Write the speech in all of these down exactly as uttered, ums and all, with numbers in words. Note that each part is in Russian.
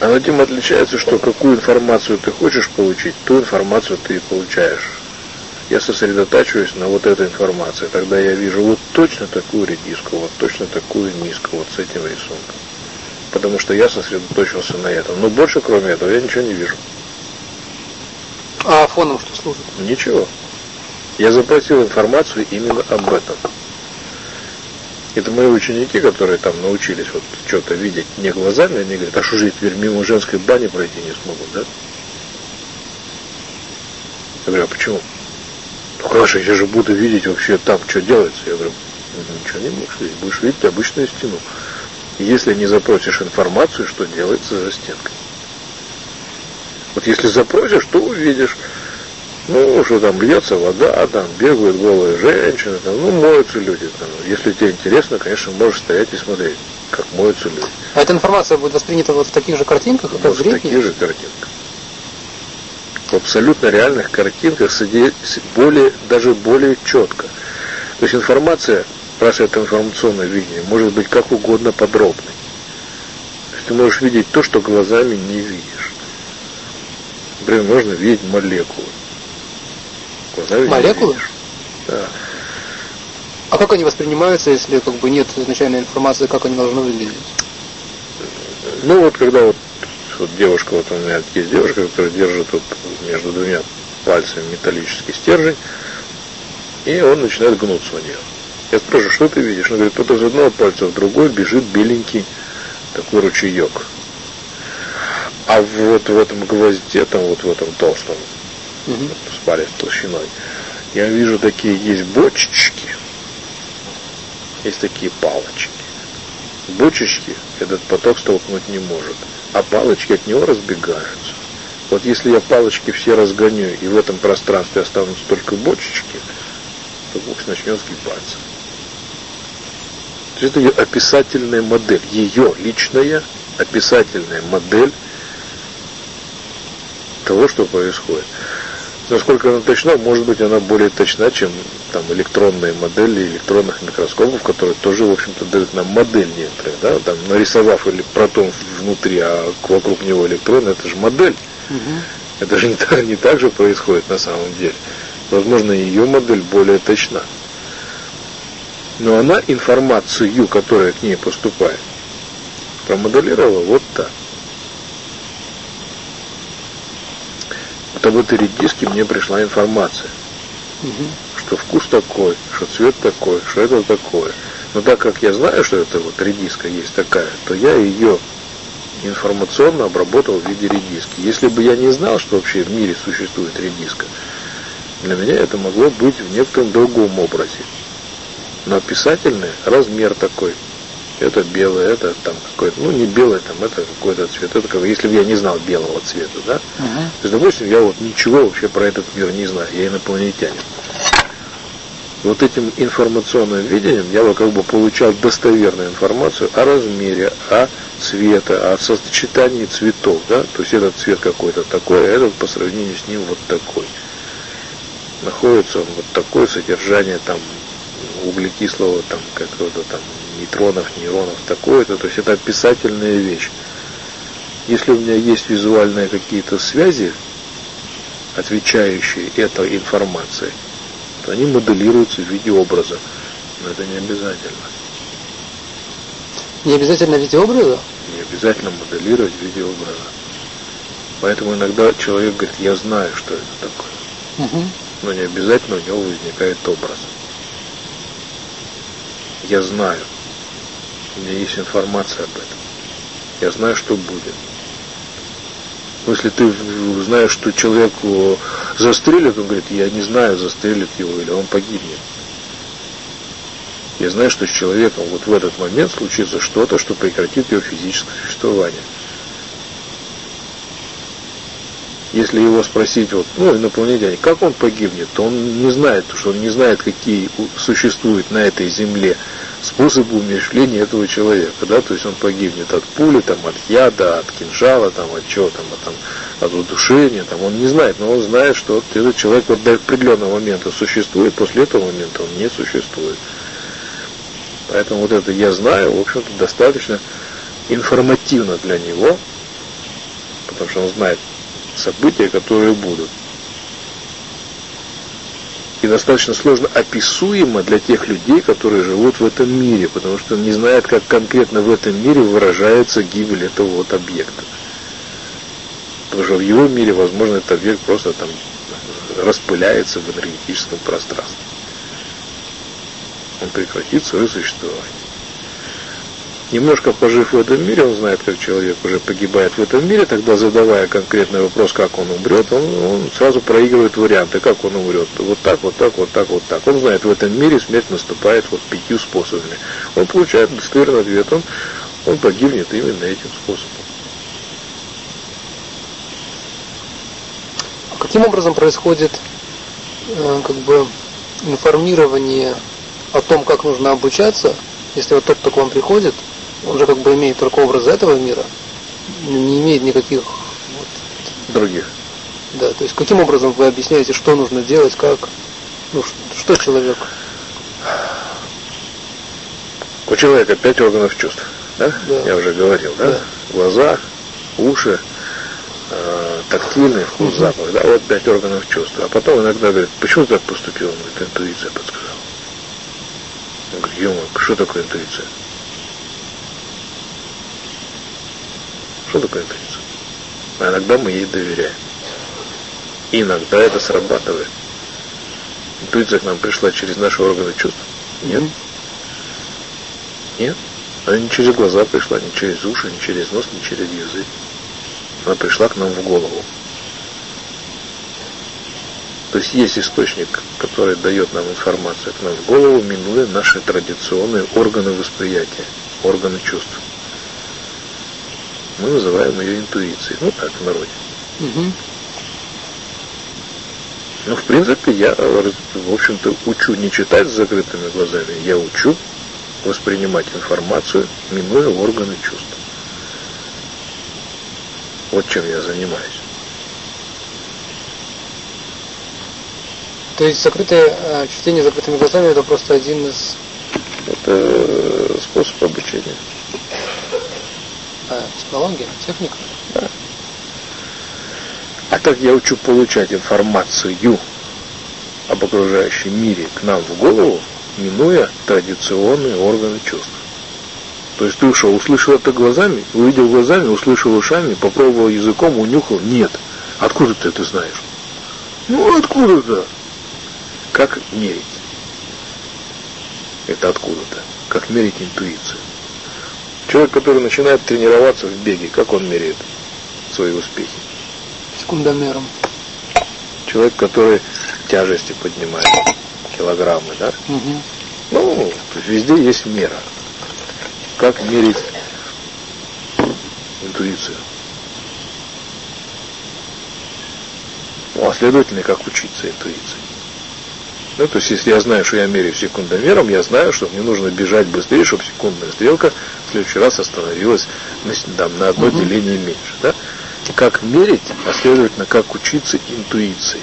Оно тем отличается, что какую информацию ты хочешь получить, ту информацию ты и получаешь. Я сосредотачиваюсь на вот этой информации, тогда я вижу вот точно такую редиску, вот точно такую миску, вот с этим рисунком. Потому что я сосредоточился на этом. Но больше, кроме этого, я ничего не вижу. А фоном что служит? Ничего. Я запросил информацию именно об этом. Это мои ученики, которые там научились вот что-то видеть не глазами, они говорят, а что же теперь мимо женской бани пройти не смогут, да? Я говорю, а почему? Ну хорошо, я же буду видеть вообще там, что делается. Я говорю, ничего не будешь видеть, будешь видеть обычную стену. Если не запросишь информацию, что делается за стенкой. Вот если запросишь, то увидишь. Ну, что там льется вода, там бегают голые женщины, там, ну, моются люди. Там. Если тебе интересно, конечно, можешь стоять и смотреть, как моются люди. А эта информация будет воспринята вот в таких же картинках, как вот в зрении? В таких же картинках. В абсолютно реальных картинках, более, даже более четко. То есть информация, раз это информационное видение, может быть как угодно подробной. То есть ты можешь видеть то, что глазами не видишь. Например, можно видеть молекулы. Глазами молекулы? Не видишь. Да. А как они воспринимаются, если как бы нет изначальной информации, как они должны выглядеть? Ну вот когда вот, вот девушка, вот у меня есть девушка, которая держит вот между двумя пальцами металлический стержень, и он начинает гнуться у нее. Я спрашиваю, что ты видишь? Она говорит, тут из одного пальца в другой бежит беленький такой ручеек. А вот в этом гвозде, там вот в этом толстом, угу. с палец толщиной, я вижу такие есть бочечки, есть такие палочки. Бочечки этот поток столкнуть не может, а палочки от него разбегаются. Вот если я палочки все разгоню, и в этом пространстве останутся только бочечки, то бокс начнет сгибаться. То есть это ее описательная модель, ее личная описательная модель того, что происходит. Насколько она точна, может быть, она более точна, чем там электронные модели электронных микроскопов, которые тоже, в общем-то, дают нам модель некоторых, да, там, нарисовав или протон внутри, а вокруг него электрон, это же модель. Угу. Это же не так, не так же происходит на самом деле. Возможно, ее модель более точна. Но она информацию, которая к ней поступает, промоделировала вот так. Вот об этой редиске мне пришла информация, угу. что вкус такой, что цвет такой, что это такое. Но так как я знаю, что это вот редиска есть такая, то я ее информационно обработал в виде редиски. Если бы я не знал, что вообще в мире существует редиска, для меня это могло быть в некотором другом образе. Но описательный размер такой. Это белое, это там какой-то, ну не белое, там это какой-то цвет. Это как, если бы я не знал белого цвета, да? Uh-huh. То есть, допустим, я вот ничего вообще про этот мир не знаю, я инопланетянин. Вот этим информационным видением я бы как бы получал достоверную информацию о размере, о цвете, о сочетании цветов, да? То есть этот цвет какой-то такой, а этот по сравнению с ним вот такой. Находится он вот такое содержание там углекислого, там какого-то там нейтронов, нейронов, такое-то, то есть это описательная вещь. Если у меня есть визуальные какие-то связи, отвечающие этой информации, то они моделируются в виде образа. Но это не обязательно. Не обязательно в виде образа? Не обязательно моделировать в виде образа. Поэтому иногда человек говорит, я знаю, что это такое. Угу. Но не обязательно у него возникает образ. Я знаю. У меня есть информация об этом. Я знаю, что будет. Но если ты знаешь, что человеку застрелят, он говорит, я не знаю, застрелят его или он погибнет. Я знаю, что с человеком вот в этот момент случится что-то, что прекратит его физическое существование. Если его спросить, вот, ну, инопланетяне, как он погибнет, то он не знает, потому что он не знает, какие существуют на этой земле способы умерщвления этого человека, да, то есть он погибнет от пули, там, от яда, от кинжала, там, от чего там, от, там, от удушения, там, он не знает, но он знает, что этот человек вот до определенного момента существует, после этого момента он не существует. Поэтому вот это «я знаю», в общем-то, достаточно информативно для него, потому что он знает события, которые будут. И достаточно сложно описуемо для тех людей, которые живут в этом мире, потому что он не знает, как конкретно в этом мире выражается гибель этого вот объекта. Потому что в его мире, возможно, этот объект просто там распыляется в энергетическом пространстве. Он прекратит свое существование. Немножко пожив в этом мире, он знает, как человек уже погибает в этом мире, тогда, задавая конкретный вопрос, как он умрет, он, он сразу проигрывает варианты, как он умрет. Вот так, вот так, вот так, вот так. Он знает, в этом мире смерть наступает вот пятью способами. Он получает достоверный ответ, он, он погибнет именно этим способом. Каким образом происходит э, как бы информирование о том, как нужно обучаться, если вот тот, кто к вам приходит, он же как бы имеет только образ этого мира, не имеет никаких вот, других. Да, то есть каким образом вы объясняете, что нужно делать, как, ну, что человек? У человека пять органов чувств, да? Да. Я уже говорил, да? Да. Глаза, уши, э, тактильный, вкус, угу. запах, да, вот пять органов чувств. А потом иногда говорит, почему ты так поступил? Он говорит, интуиция подсказала. Он говорит, ё-моё, что такое интуиция? Что такое интуиция? А иногда мы ей доверяем. И иногда это срабатывает. Интуиция к нам пришла через наши органы чувств? Нет. Mm-hmm. Нет. Она не через глаза пришла, не через уши, не через нос, не через язык. Она пришла к нам в голову. То есть есть источник, который дает нам информацию к нам в голову, минуя наши традиционные органы восприятия, органы чувств. Мы называем ее интуицией. Ну так, в народе. Угу. Ну, в принципе, я, в общем-то, учу не читать с закрытыми глазами, я учу воспринимать информацию, минуя органы чувств. Вот чем я занимаюсь. То есть закрытое чтение закрытыми глазами — это просто один из... Это способ обучения. А, технология, техника? Да. А так я учу получать информацию об окружающем мире к нам в голову, минуя традиционные органы чувств. То есть ты ушел, услышал это глазами, увидел глазами, услышал ушами, попробовал языком, унюхал. Нет. Откуда ты это знаешь? Ну, откуда-то? Как мерить? Это откуда-то? Как мерить интуицию? Человек, который начинает тренироваться в беге, как он меряет свои успехи? Секундомером. Человек, который тяжести поднимает, килограммы, да? Угу. Ну, везде есть мера. Как мерить интуицию? Ну, а следовательно, как учиться интуиции. Ну, то есть, если я знаю, что я меряю секундомером, я знаю, что мне нужно бежать быстрее, чтобы секундная стрелка в следующий раз остановилась на, там, на одно угу. деление меньше. Да? Как мерить, а следовательно, как учиться интуиции.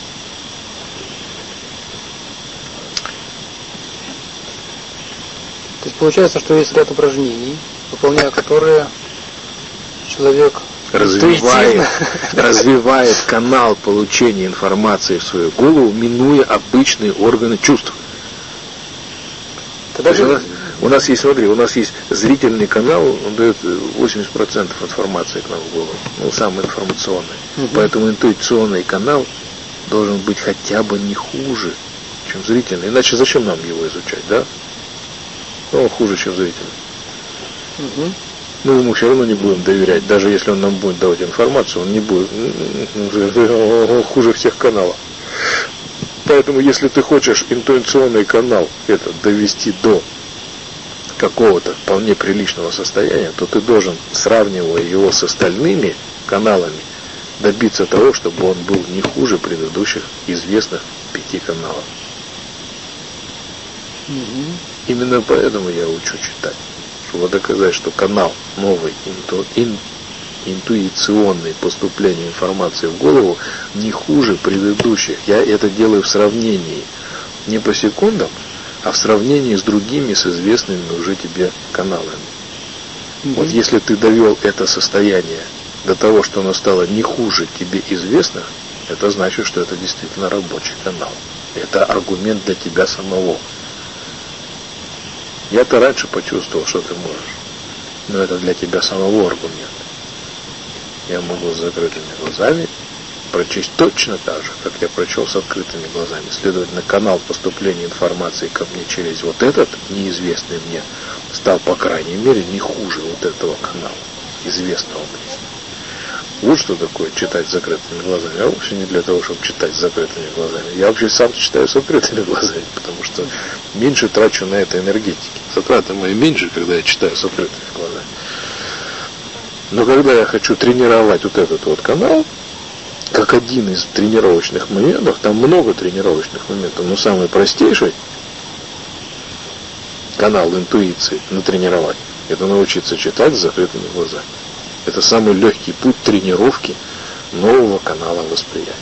То есть, получается, что есть ряд упражнений, выполняя которые человек... Развивает, развивает канал получения информации в свою голову, минуя обычные органы чувств. Тогда же у, нас, у нас есть, смотри, у нас есть зрительный канал, он дает восемьдесят процентов информации к нам в голову, ну, самый информационный. Угу. Поэтому интуиционный канал должен быть хотя бы не хуже, чем зрительный. Иначе зачем нам его изучать, да? Ну, он хуже, чем зрительный. Угу. Мы ему все равно не будем доверять. Даже если он нам будет давать информацию, он не будет. Он хуже всех каналов. Поэтому, если ты хочешь интуиционный канал этот довести до какого-то вполне приличного состояния, то ты должен, сравнивая его с остальными каналами, добиться того, чтобы он был не хуже предыдущих известных пяти каналов. Угу. Именно поэтому я учу читать. Чтобы доказать, что канал новый, инту, ин, интуиционный поступление информации в голову не хуже предыдущих. Я это делаю в сравнении не по секундам, а в сравнении с другими, с известными уже тебе каналами. Mm-hmm. Вот если ты довел это состояние до того, что оно стало не хуже тебе известных, это значит, что это действительно рабочий канал. Это аргумент для тебя самого. Я-то раньше почувствовал, что ты можешь. Но это для тебя самого аргумент. Я могу с закрытыми глазами прочесть точно так же, как я прочел с открытыми глазами. Следовательно, канал поступления информации ко мне через вот этот, неизвестный мне, стал, по крайней мере, не хуже вот этого канала, известного мне. Вот что такое читать с закрытыми глазами. А вообще не для того, чтобы читать с закрытыми глазами. Я вообще сам читаю с открытыми глазами, потому что меньше трачу на это энергетики. Затраты мои меньше, когда я читаю с открытыми глазами. Но когда я хочу тренировать вот этот вот канал, как один из тренировочных моментов, там много тренировочных моментов, но самый простейший канал интуиции натренировать, это научиться читать с закрытыми глазами. Это самый легкий путь тренировки нового канала восприятия.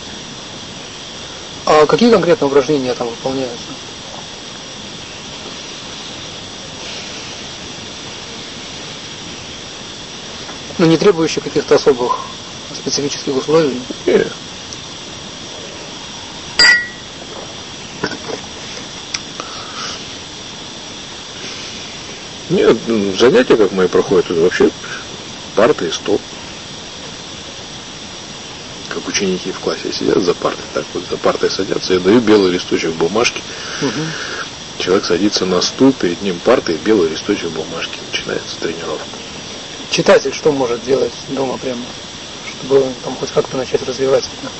А какие конкретно упражнения там выполняются? Ну, не требующие каких-то особых специфических условий? Нет. Нет, занятия, как мои проходят, это вообще парты и стол. Как ученики в классе сидят за партой, так вот за партой садятся, я даю белый листочек бумажки. Угу. Человек садится на стул, перед ним парта и белый листочек бумажки. Начинается тренировка. Читатель что может делать дома прямо, чтобы там хоть как-то начать развивать это?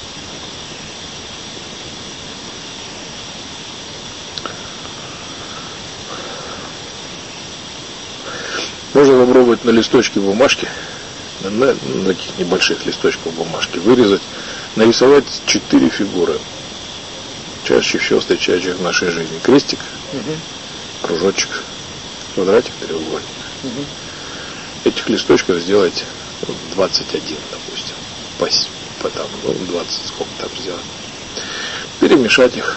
Можно попробовать на листочке бумажки, на, на таких небольших листочках бумажки, вырезать, нарисовать четыре фигуры, чаще всего встречающих в нашей жизни. Крестик, угу. кружочек, квадратик, треугольник. Угу. Этих листочков сделать двадцать один, допустим, по, по там, ну, двадцать, сколько там сделать. Перемешать их,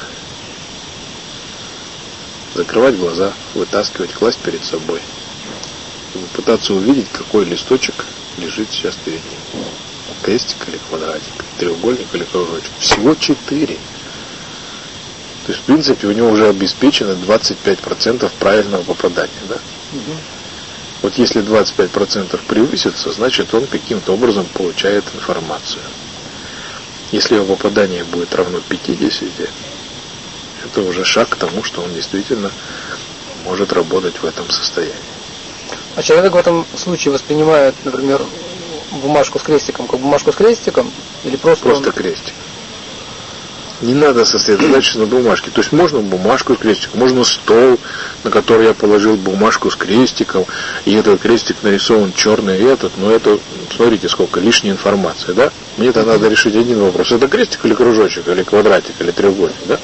закрывать глаза, вытаскивать, класть перед собой. Пытаться увидеть, какой листочек лежит сейчас перед ним. Крестик или квадратик, треугольник или кружочек. Всего четыре. То есть, в принципе, у него уже обеспечено двадцать пять процентов правильного попадания. Да? Угу. Вот если двадцать пять процентов превысится, значит, он каким-то образом получает информацию. Если его попадание будет равно пятидесяти, это уже шаг к тому, что он действительно может работать в этом состоянии. А человек в этом случае воспринимает, например, бумажку с крестиком как бумажку с крестиком или просто... Просто он... крестик. Не надо сосредоточиться на бумажке. То есть можно бумажку с крестиком, можно стол, на который я положил бумажку с крестиком, и этот крестик нарисован черный и этот, но это, смотрите, сколько лишней информации, да? Мне-то mm-hmm. надо решить один вопрос. Это крестик или кружочек, или квадратик, или треугольник, да?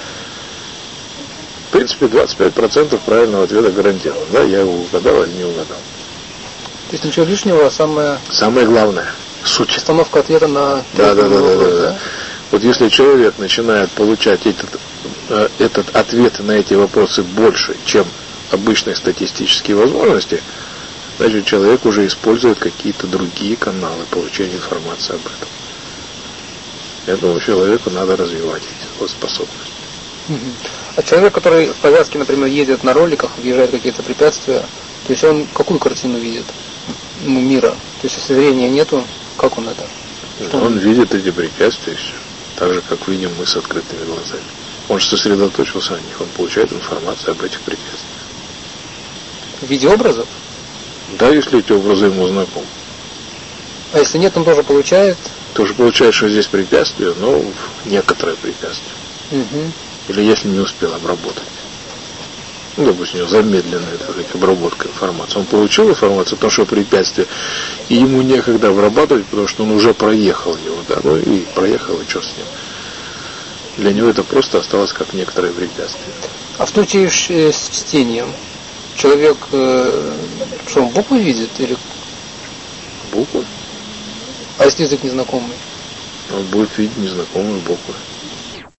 В принципе, двадцать пять процентов правильного ответа гарантирован. Да, я его угадал или не угадал. То есть ничего лишнего, а самое... Самое главное, суть. Постановка ответа на... Да, да, да, да, да, да, да. Вот если человек начинает получать этот, э, этот ответ на эти вопросы больше, чем обычные статистические возможности, значит, человек уже использует какие-то другие каналы получения информации об этом. Этому человеку надо развивать эти способности. А человек, который в повязке, например, едет на роликах, въезжает в какие-то препятствия, то есть он какую картину видит? Ну, мира. То есть если зрения нету, как он это? Что он, он видит эти препятствия, все. Так же, как видим мы с открытыми глазами. Он же сосредоточился на них, он получает информацию об этих препятствиях. В виде образов? Да, если эти образы ему знакомы. А если нет, он тоже получает? Тоже получает, что здесь препятствие, но некоторое препятствие. Угу. Или если не успел обработать. Ну, допустим, у него замедленная так сказать, обработка информации. Он получил информацию, потому что препятствие, и ему некогда обрабатывать, потому что он уже проехал его, да, ну и проехал, и что с ним. Для него это просто осталось как некоторое препятствие. А в случае с чтением человек, что он буквы видит или... Буквы? А если язык незнакомый? Он будет видеть незнакомые буквы.